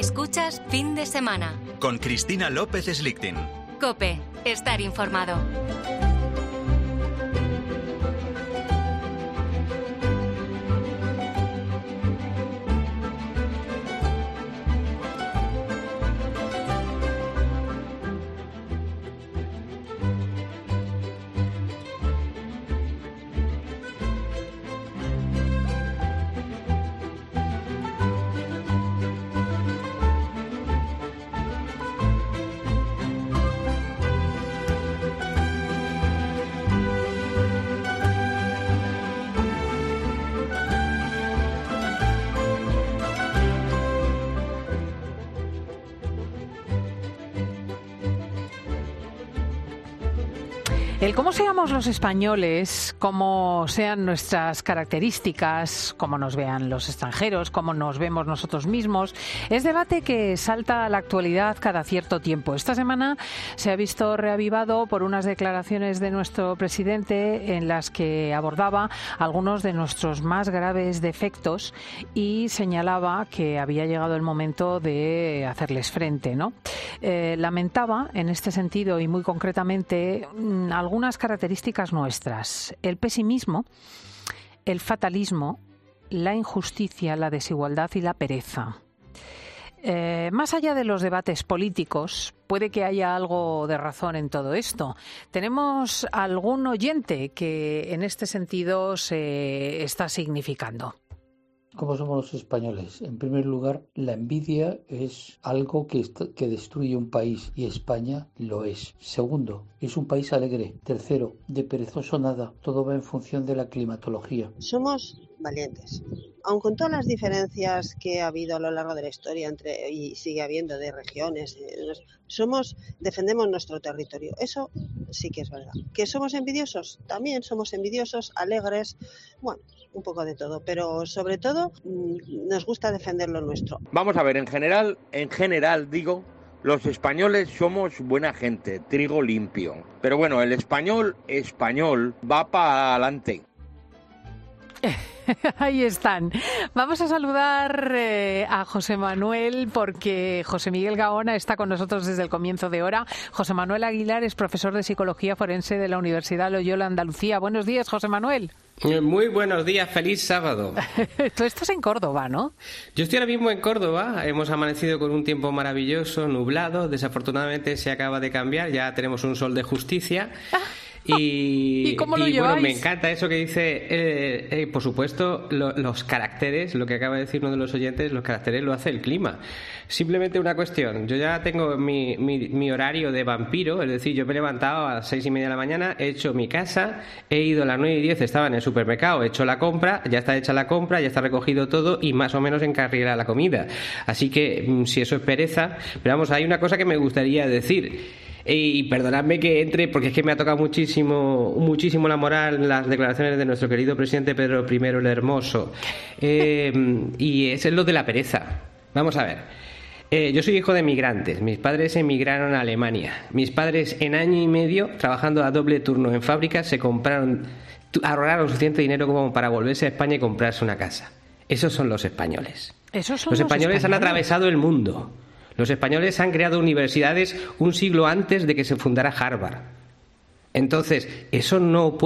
Escuchas Fin de Semana. Con Cristina López Slichting. COPE. Estar informado. El cómo seamos los españoles, cómo sean nuestras características, cómo nos vean los extranjeros, cómo nos vemos nosotros mismos, es debate que salta a la actualidad cada cierto tiempo. Esta semana se ha visto reavivado por unas declaraciones de nuestro presidente en las que abordaba algunos de nuestros más graves defectos y señalaba que había llegado el momento de hacerles frente, ¿no? Lamentaba en este sentido y muy concretamente algunas características nuestras: el pesimismo, el fatalismo, la injusticia, la desigualdad y la pereza. Más allá de los debates políticos, puede que haya algo de razón en todo esto. Tenemos algún oyente que en este sentido se está significando. ¿Cómo somos los españoles? En primer lugar, la envidia es algo que destruye un país y España lo es. Segundo, es un país alegre. Tercero, de perezoso nada. Todo va en función de la climatología. Somos valientes. Aun con todas las diferencias que ha habido a lo largo de la historia y sigue habiendo de regiones, defendemos nuestro territorio. Eso sí que es verdad. ¿Que somos envidiosos? También somos envidiosos, alegres, bueno, un poco de todo, pero sobre todo nos gusta defender lo nuestro. Vamos a ver, en general digo, los españoles somos buena gente, trigo limpio. Pero bueno, el español va para adelante. Ahí están. Vamos a saludar a José Manuel, porque José Miguel Gaona está con nosotros desde el comienzo de hora. José Manuel Aguilar es profesor de Psicología Forense de la Universidad Loyola Andalucía. Buenos días, José Manuel. Muy buenos días, feliz sábado. Tú estás en Córdoba, ¿no? Yo estoy ahora mismo en Córdoba, hemos amanecido con un tiempo maravilloso, nublado, desafortunadamente se acaba de cambiar, ya tenemos un sol de justicia. ¿Y cómo lo lleváis? Bueno, me encanta eso que dice, por supuesto, los caracteres, lo que acaba de decir uno de los oyentes, los caracteres lo hace el clima. Simplemente una cuestión, yo ya tengo mi horario de vampiro, es decir, yo me he levantado a las 6:30 de la mañana, he hecho mi casa, he ido a las 9:10, estaba en el supermercado, he hecho la compra, ya está hecha la compra, ya está recogido todo y más o menos encarrilada la comida. Así que, si eso es pereza, pero vamos, hay una cosa que me gustaría decir. Y perdonadme que entre, porque es que me ha tocado muchísimo la moral las declaraciones de nuestro querido presidente Pedro I el Hermoso. Y es lo de la pereza. Vamos a ver. Yo soy hijo de migrantes. Mis padres emigraron a Alemania. Mis padres, en año y medio, trabajando a doble turno en fábricas, ahorraron suficiente dinero como para volverse a España y comprarse una casa. Esos son los españoles. Los españoles han atravesado el mundo. Los españoles han creado universidades un siglo antes de que se fundara Harvard. Entonces, eso no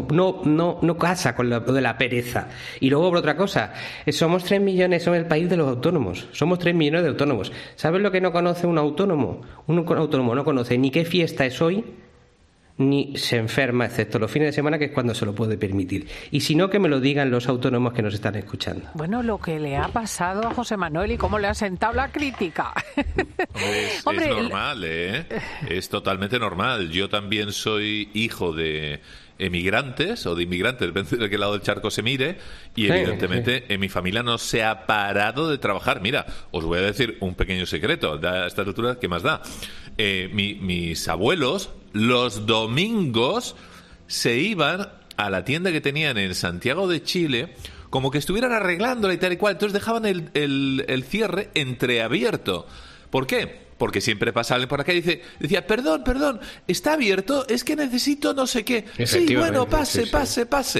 casa con lo de la pereza. Y luego, por otra cosa, somos 3 millones, somos el país de los autónomos. Somos 3 millones de autónomos. ¿Sabes lo que no conoce un autónomo? Un autónomo no conoce ni qué fiesta es hoy, ni se enferma, excepto los fines de semana, que es cuando se lo puede permitir. Y si no, que me lo digan los autónomos que nos están escuchando. Bueno, lo que le ha pasado a José Manuel y cómo le ha sentado la crítica. Hombre, es normal, ¿eh? Es totalmente normal. Yo también soy hijo de emigrantes o de inmigrantes, depende de qué lado del charco se mire, y evidentemente en mi familia no se ha parado de trabajar. Mira, os voy a decir un pequeño secreto, a esta altura, ¿qué más da? Mis abuelos, los domingos, se iban a la tienda que tenían en Santiago de Chile, como que estuvieran arreglándola y tal y cual, entonces dejaban el cierre entreabierto. ¿Por qué? Porque siempre pasa alguien por acá y decía, perdón, ¿está abierto? Es que necesito no sé qué. Sí, bueno, pase.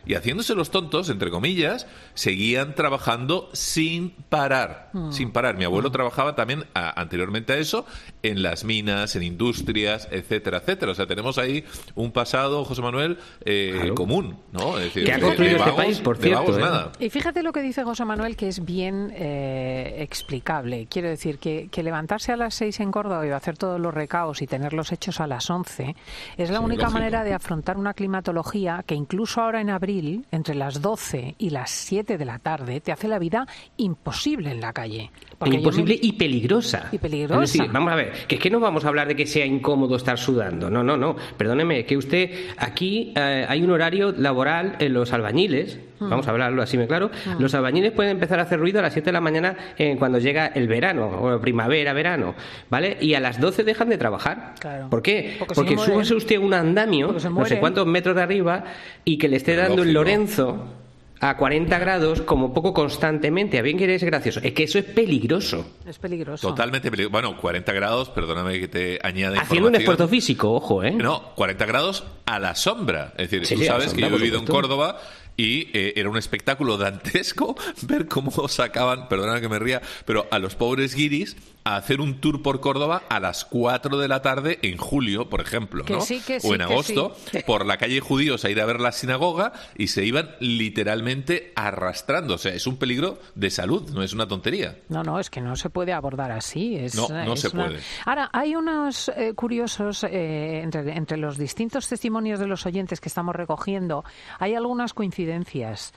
y haciéndose los tontos, entre comillas, seguían trabajando sin parar. Sin parar. Mi abuelo trabajaba también, anteriormente a eso, en las minas, en industrias, etcétera, etcétera. O sea, tenemos ahí un pasado, José Manuel, común, ¿no? Es decir, que ha construido este país, por cierto. Nada. Y fíjate lo que dice José Manuel, que es bien explicable. Quiero decir que levantarse a las 6 en Córdoba y hacer todos los recaos y tenerlos hechos a las 11 es la única manera de afrontar una climatología que incluso ahora en abril, entre las 12 y las 7 de la tarde, te hace la vida imposible en la calle. Imposible y peligrosa. Y peligrosa. Es decir, vamos a ver, que es que no vamos a hablar de que sea incómodo estar sudando. No. Perdóneme, que usted, aquí hay un horario laboral en los albañiles, vamos a hablarlo así muy claro, los albañiles pueden empezar a hacer ruido a las 7 de la mañana cuando llega el verano, o primavera, verano, ¿vale? Y a las 12 dejan de trabajar. Claro. ¿Por qué? Porque súbase usted un andamio, no sé cuántos metros de arriba, y que le esté dando el Lorenzo a 40 grados como poco constantemente. A bien que es gracioso. Es que eso es peligroso. Es peligroso. Totalmente peligroso. Bueno, 40 grados, perdóname que te añade haciendo un esfuerzo físico, ojo, ¿eh? No, 40 grados a la sombra. Es decir, tú sabes que yo he vivido en Córdoba y era un espectáculo dantesco ver cómo sacaban, perdóname que me ría, pero a los pobres guiris a hacer un tour por Córdoba a las 4 de la tarde en julio, por ejemplo, ¿no? O en agosto, por la calle Judíos a ir a ver la sinagoga y se iban literalmente arrastrando. O sea, es un peligro de salud, no es una tontería. No, es que no se puede abordar así. No se puede. Ahora, hay unos curiosos, entre los distintos testimonios de los oyentes que estamos recogiendo, hay algunas coincidencias.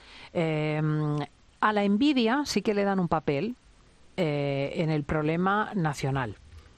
A la envidia sí que le dan un papel en el problema nacional.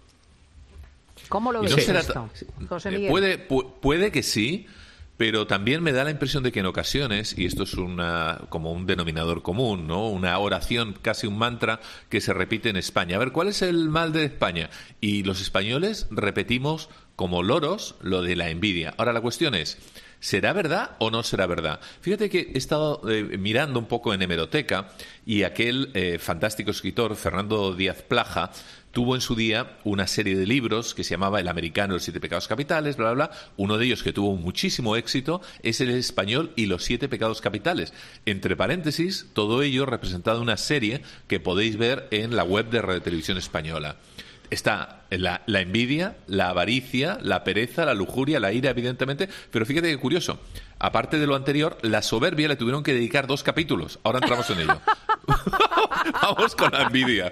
¿Cómo lo ves esto, José Miguel? Puede que sí, pero también me da la impresión de que en ocasiones, y esto es como un denominador común, ¿no? Una oración, casi un mantra que se repite en España. A ver, ¿cuál es el mal de España? Y los españoles repetimos como loros lo de la envidia. Ahora la cuestión es, ¿será verdad o no será verdad? Fíjate que he estado mirando un poco en hemeroteca y aquel fantástico escritor, Fernando Díaz Plaja, tuvo en su día una serie de libros que se llamaba El americano, los 7 pecados capitales, bla, bla, bla. Uno de ellos que tuvo muchísimo éxito es El español y los 7 pecados capitales. Entre paréntesis, todo ello representado en una serie que podéis ver en la web de Radio Televisión Española. Está la envidia, la avaricia, la pereza, la lujuria, la ira, evidentemente, pero fíjate que curioso, aparte de lo anterior, la soberbia le tuvieron que dedicar 2 capítulos. Ahora entramos en ello. Vamos con la envidia.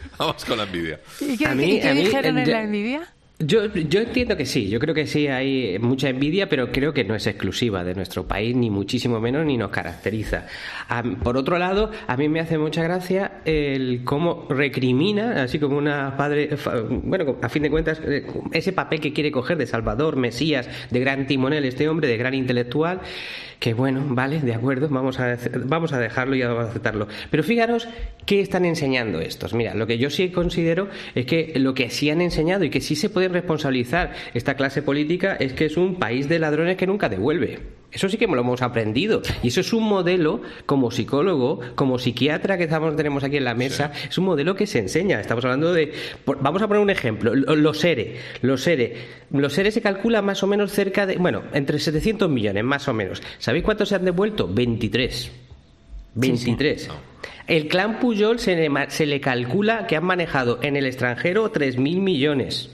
¿Y qué dijeron en la envidia? Yo entiendo que sí, yo creo que sí hay mucha envidia, pero creo que no es exclusiva de nuestro país, ni muchísimo menos, ni nos caracteriza. Por otro lado, a mí me hace mucha gracia el cómo recrimina, así como una padre, bueno, a fin de cuentas, ese papel que quiere coger de Salvador, Mesías, de gran timonel, este hombre, de gran intelectual, que bueno, vale, de acuerdo, vamos a dejarlo y vamos a aceptarlo. Pero fijaros qué están enseñando estos. Mira, lo que yo sí considero es que lo que sí han enseñado y que sí se puede responsabilizar esta clase política es que es un país de ladrones que nunca devuelve. Eso sí que lo hemos aprendido. Y eso es un modelo, como psicólogo, como psiquiatra que tenemos aquí en la mesa, sí. Es un modelo que se enseña. Estamos hablando de... Vamos a poner un ejemplo. Los ERE. Los ERE se calcula más o menos cerca de... Bueno, entre 700 millones, más o menos. ¿Sabéis cuántos se han devuelto? 23. 23. Sí, sí. No. El clan Pujol se le calcula que han manejado en el extranjero 3.000 millones.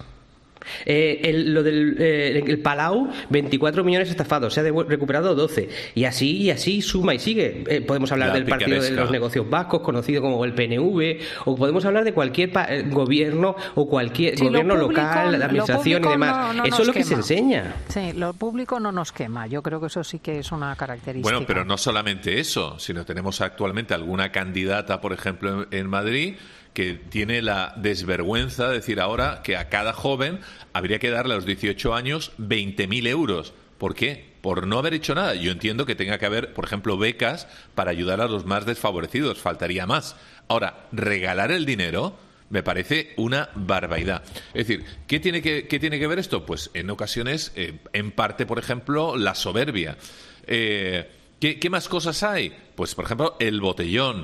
El Palau, 24 millones estafados, se ha recuperado 12 y así suma y sigue. Podemos hablar del partido de los negocios vascos, conocido como el PNV, o podemos hablar de cualquier gobierno o cualquier gobierno público, local, la administración y demás. Eso es lo que se enseña. Sí, lo público no nos quema. Yo creo que eso sí que es una característica. Bueno, pero no solamente eso, sino tenemos actualmente alguna candidata, por ejemplo, en Madrid, que tiene la desvergüenza de decir ahora que a cada joven habría que darle a los 18 años 20.000 euros. ¿Por qué? Por no haber hecho nada. Yo entiendo que tenga que haber, por ejemplo, becas para ayudar a los más desfavorecidos. Faltaría más. Ahora, regalar el dinero me parece una barbaridad. Es decir, ¿qué tiene que ver esto? Pues en ocasiones, en parte, por ejemplo, la soberbia. ¿Qué más cosas hay? Pues, por ejemplo, el botellón.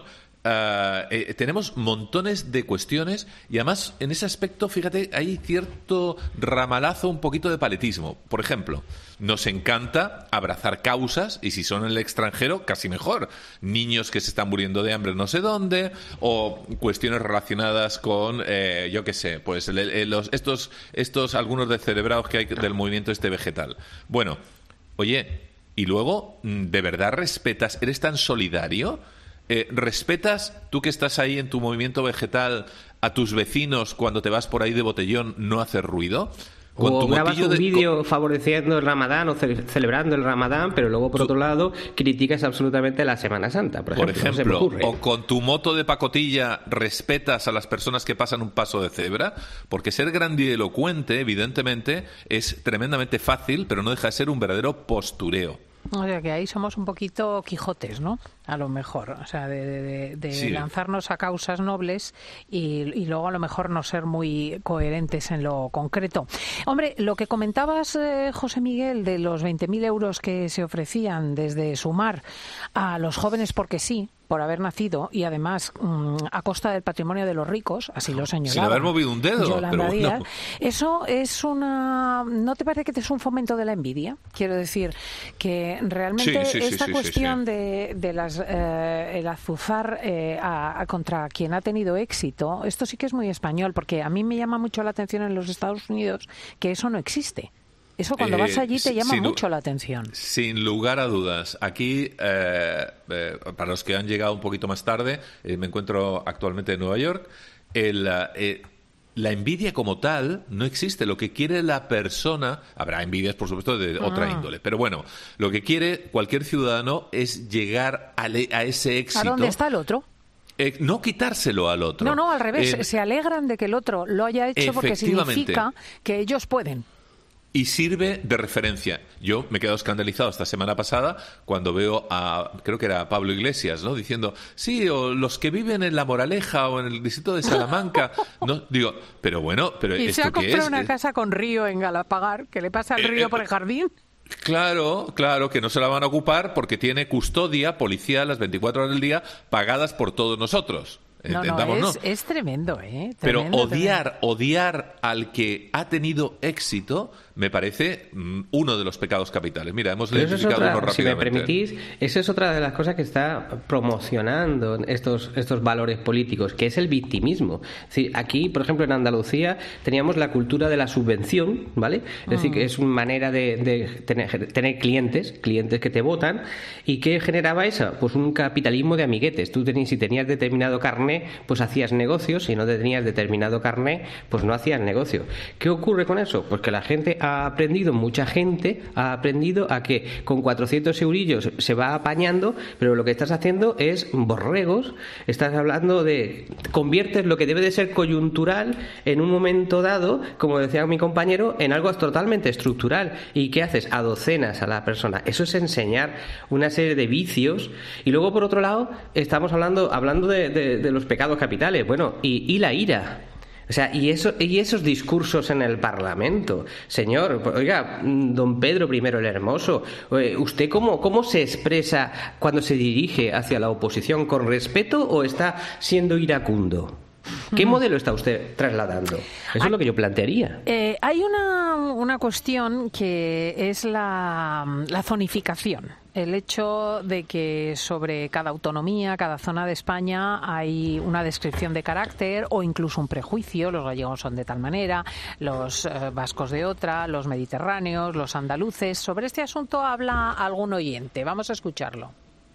tenemos montones de cuestiones y además en ese aspecto, fíjate, hay cierto ramalazo, un poquito de paletismo. Por ejemplo, nos encanta abrazar causas y si son en el extranjero, casi mejor. Niños que se están muriendo de hambre no sé dónde, o cuestiones relacionadas con, yo qué sé, pues estos algunos descerebrados que hay del movimiento vegetal. Bueno, oye, y luego, ¿de verdad respetas? ¿Eres tan solidario? ¿Respetas, tú que estás ahí en tu movimiento vegetal, a tus vecinos cuando te vas por ahí de botellón, no hacer ruido? O grabas un vídeo favoreciendo el Ramadán o celebrando el Ramadán, pero luego, por otro lado, criticas absolutamente la Semana Santa, por ejemplo. O con tu moto de pacotilla respetas a las personas que pasan un paso de cebra, porque ser grandilocuente, evidentemente, es tremendamente fácil, pero no deja de ser un verdadero postureo. O sea, que ahí somos un poquito Quijotes, ¿no? A lo mejor, o sea, de sí, lanzarnos a causas nobles y luego a lo mejor no ser muy coherentes en lo concreto. Hombre, lo que comentabas, José Miguel, de los 20.000 euros que se ofrecían desde Sumar a los jóvenes porque sí, por haber nacido y además a costa del patrimonio de los ricos, así lo señalaba. Sin haber movido un dedo, pero bueno. Eso es una... ¿No te parece que es un fomento de la envidia? Quiero decir que realmente esta cuestión de las el azuzar contra quien ha tenido éxito, esto sí que es muy español, porque a mí me llama mucho la atención en los Estados Unidos que eso no existe. Eso cuando vas allí te llama mucho la atención. Sin lugar a dudas. Aquí, para los que han llegado un poquito más tarde, me encuentro actualmente en Nueva York, la envidia como tal no existe. Lo que quiere la persona, habrá envidias por supuesto de otra índole, pero bueno, lo que quiere cualquier ciudadano es llegar a ese éxito. ¿A dónde está el otro? No quitárselo al otro. No, al revés. Se alegran de que el otro lo haya hecho porque significa que ellos pueden. Y sirve de referencia. Yo me he quedado escandalizado esta semana pasada cuando veo creo que era Pablo Iglesias, ¿no? Diciendo, sí, o los que viven en La Moraleja o en el distrito de Salamanca. No, digo, pero bueno, pero ¿y ¿esto se ha qué es? comprado una casa con río en Galapagar? ¿Que le pasa al río por el jardín? Claro, que no se la van a ocupar porque tiene custodia policial las 24 horas del día pagadas por todos nosotros. Es tremendo, ¿eh? Pero odiar al que ha tenido éxito me parece uno de los pecados capitales. Mira, hemos identificado uno rápidamente. Si me permitís, esa es otra de las cosas que está promocionando estos valores políticos, que es el victimismo. Es decir, aquí, por ejemplo, en Andalucía teníamos la cultura de la subvención, ¿vale? Es decir, que es una manera de tener clientes que te votan. ¿Y qué generaba eso? Pues un capitalismo de amiguetes. Si tenías determinado carné, pues hacías negocios. Si no tenías determinado carné, pues no hacías negocio. ¿Qué ocurre con eso? Pues que la gente mucha gente ha aprendido a que con 400 eurillos se va apañando, pero lo que estás haciendo es borregos. Estás hablando conviertes lo que debe de ser coyuntural en un momento dado, como decía mi compañero, en algo totalmente estructural. ¿Y qué haces? A docenas a la persona. Eso es enseñar una serie de vicios. Y luego, por otro lado, estamos hablando de los pecados capitales. Bueno, y la ira. O sea, y esos discursos en el Parlamento. Señor, oiga, don Pedro I el Hermoso, ¿usted cómo se expresa cuando se dirige hacia la oposición? ¿Con respeto o está siendo iracundo? ¿Qué modelo está usted trasladando? Eso es lo que yo plantearía. Hay una cuestión que es la zonificación. El hecho de que sobre cada autonomía, cada zona de España hay una descripción de carácter o incluso un prejuicio. Los gallegos son de tal manera, los vascos de otra, los mediterráneos, los andaluces. Sobre este asunto habla algún oyente. Vamos a escucharlo.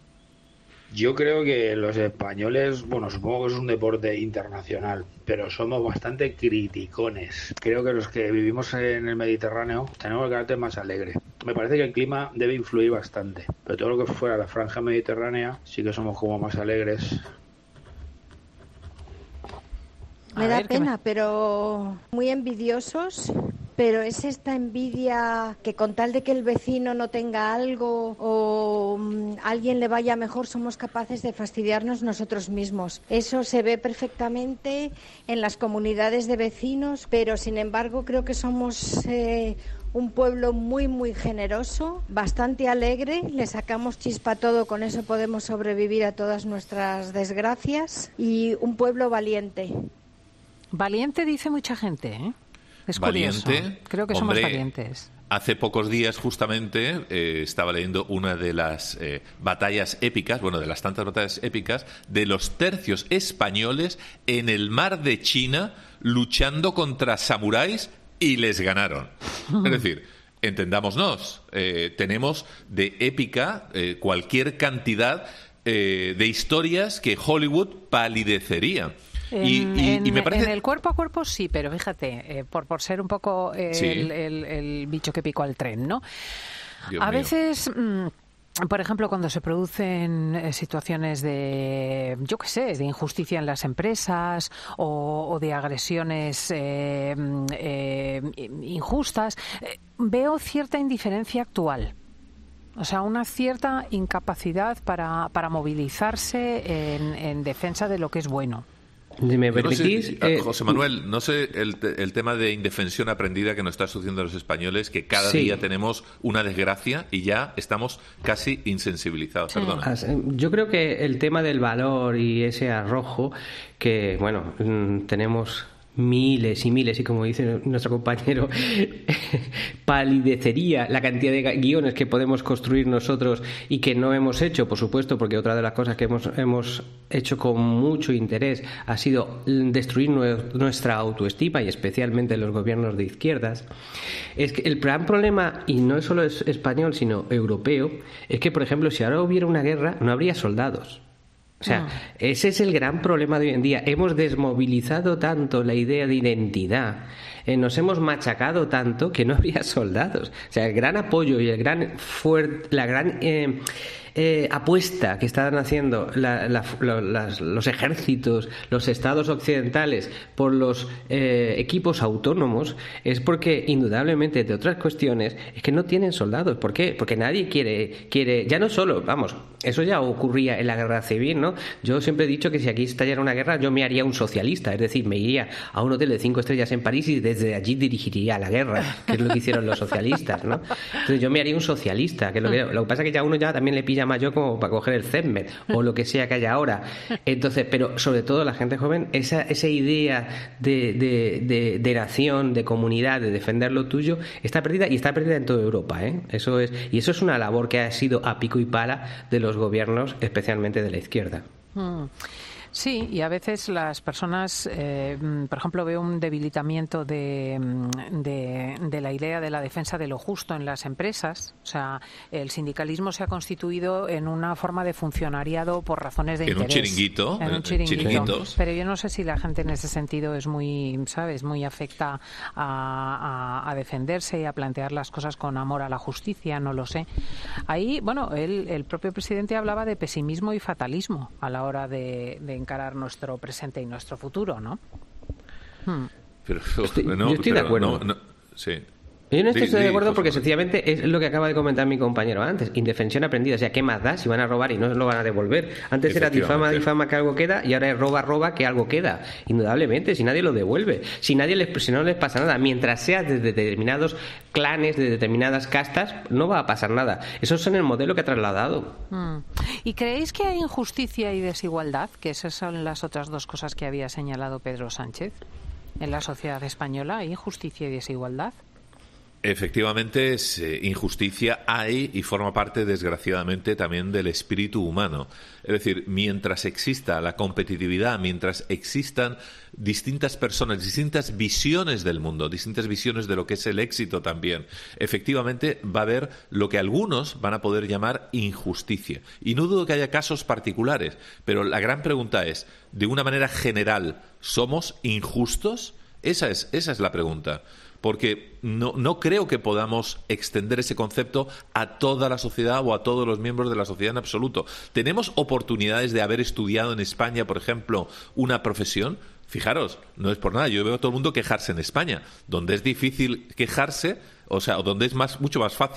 Yo creo que los españoles, bueno, supongo que es un deporte internacional, pero somos bastante criticones. Creo que los que vivimos en el Mediterráneo tenemos el carácter más alegre. Me parece que el clima debe influir bastante, pero todo lo que fuera la franja mediterránea sí que somos como más alegres. Me da pena, pero muy envidiosos. Pero es esta envidia que con tal de que el vecino no tenga algo o alguien le vaya mejor, somos capaces de fastidiarnos nosotros mismos. Eso se ve perfectamente en las comunidades de vecinos, pero sin embargo creo que somos un pueblo muy, muy generoso, bastante alegre, le sacamos chispa a todo, con eso podemos sobrevivir a todas nuestras desgracias, y un pueblo valiente. Valiente dice mucha gente, ¿eh? Es valiente, curioso. Creo que somos valientes. Hace pocos días, justamente, estaba leyendo una de las batallas épicas, bueno, de las tantas batallas épicas, de los tercios españoles en el mar de China, luchando contra samuráis, y les ganaron. Es decir, entendámonos, tenemos de épica cualquier cantidad de historias que Hollywood palidecería. Y me parece... En el cuerpo a cuerpo sí, pero fíjate, por ser un poco el bicho que picó al tren, ¿no? Dios a mío. veces... Por ejemplo, cuando se producen situaciones de, yo qué sé, de injusticia en las empresas o de agresiones injustas, veo cierta indiferencia actual. O sea, una cierta incapacidad para movilizarse en defensa de lo que es bueno. ¿Me permitís? No sé, José Manuel, no sé el tema de indefensión aprendida que nos está sucediendo a los españoles, que cada día tenemos una desgracia y ya estamos casi insensibilizados. Perdona. Yo creo que el tema del valor y ese arrojo que, bueno, tenemos miles y miles, y como dice nuestro compañero, palidecería la cantidad de guiones que podemos construir nosotros y que no hemos hecho, por supuesto, porque otra de las cosas que hemos hecho con mucho interés ha sido destruir nuestra autoestima, y especialmente los gobiernos de izquierdas. Es que el gran problema, y no solo es español sino europeo, es que, por ejemplo, si ahora hubiera una guerra no habría soldados. O sea, ese es el gran problema de hoy en día. Hemos desmovilizado tanto la idea de identidad, nos hemos machacado tanto que no habría soldados. O sea, el gran apoyo y la gran apuesta que están haciendo los ejércitos, los estados occidentales por los equipos autónomos es porque, indudablemente, de otras cuestiones, es que no tienen soldados. ¿Por qué? Porque nadie quiere, ya no solo, vamos, eso ya ocurría en la guerra civil, ¿no? Yo siempre he dicho que si aquí estallara una guerra, yo me haría un socialista, es decir, me iría a un hotel de 5 estrellas en París y desde allí dirigiría la guerra, que es lo que hicieron los socialistas, ¿no? Entonces yo me haría un socialista, que lo que pasa es que ya uno ya también le pilla más yo como para coger el CESMED o lo que sea que haya ahora. Entonces, pero sobre todo la gente joven, esa idea de nación, de comunidad, de defender lo tuyo, está perdida, y está perdida en toda Europa, ¿eh? Eso es una labor que ha sido a pico y pala de los gobiernos, especialmente de la izquierda. Sí, y a veces las personas, por ejemplo, veo un debilitamiento de la idea de la defensa de lo justo en las empresas. O sea, el sindicalismo se ha constituido en una forma de funcionariado por razones de interés. En un chiringuito. Pero yo no sé si la gente en ese sentido es muy, ¿sabes?, muy afecta a defenderse y a plantear las cosas con amor a la justicia, no lo sé. Ahí, bueno, el propio presidente hablaba de pesimismo y fatalismo a la hora de encarar nuestro presente y nuestro futuro, ¿no? Pero, yo estoy de acuerdo. Sí. Yo no estoy de acuerdo porque sencillamente es lo que acaba de comentar mi compañero antes, indefensión aprendida. O sea, ¿qué más da si van a robar y no lo van a devolver? Antes era difama que algo queda, y ahora es roba que algo queda. Indudablemente, si nadie lo devuelve, si no les pasa nada, mientras sea de determinados clanes, de determinadas castas, no va a pasar nada. Eso es en el modelo que ha trasladado. ¿Y creéis que hay injusticia y desigualdad? Que esas son las otras dos cosas que había señalado Pedro Sánchez. En la sociedad española, ¿hay injusticia y desigualdad? Efectivamente, injusticia hay, y forma parte, desgraciadamente, también del espíritu humano. Es decir, mientras exista la competitividad, mientras existan distintas personas, distintas visiones del mundo, distintas visiones de lo que es el éxito también, efectivamente va a haber lo que algunos van a poder llamar injusticia. Y no dudo que haya casos particulares, pero la gran pregunta es, de una manera general, ¿somos injustos? Esa es la pregunta. Porque no creo que podamos extender ese concepto a toda la sociedad o a todos los miembros de la sociedad en absoluto. ¿Tenemos oportunidades de haber estudiado en España, por ejemplo, una profesión? Fijaros, no es por nada, yo veo a todo el mundo quejarse en España, donde es difícil quejarse, o sea, donde es mucho más fácil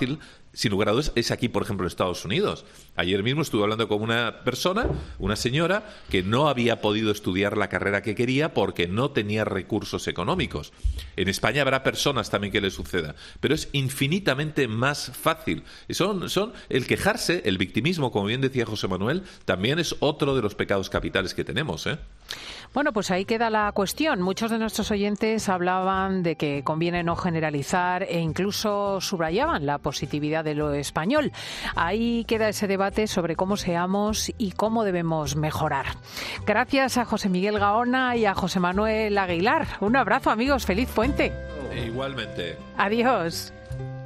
sin lugar a dudas, es aquí, por ejemplo, en Estados Unidos. Ayer mismo estuve hablando con una persona, una señora, que no había podido estudiar la carrera que quería porque no tenía recursos económicos. En España habrá personas también que le suceda, pero es infinitamente más fácil. Son el quejarse, el victimismo, como bien decía José Manuel, también es otro de los pecados capitales que tenemos, ¿eh? Bueno, pues ahí queda la cuestión. Muchos de nuestros oyentes hablaban de que conviene no generalizar e incluso subrayaban la positividad de lo español. Ahí queda ese debate sobre cómo seamos y cómo debemos mejorar. Gracias a José Miguel Gaona y a José Manuel Aguilar. Un abrazo, amigos. Feliz puente. Igualmente. Adiós.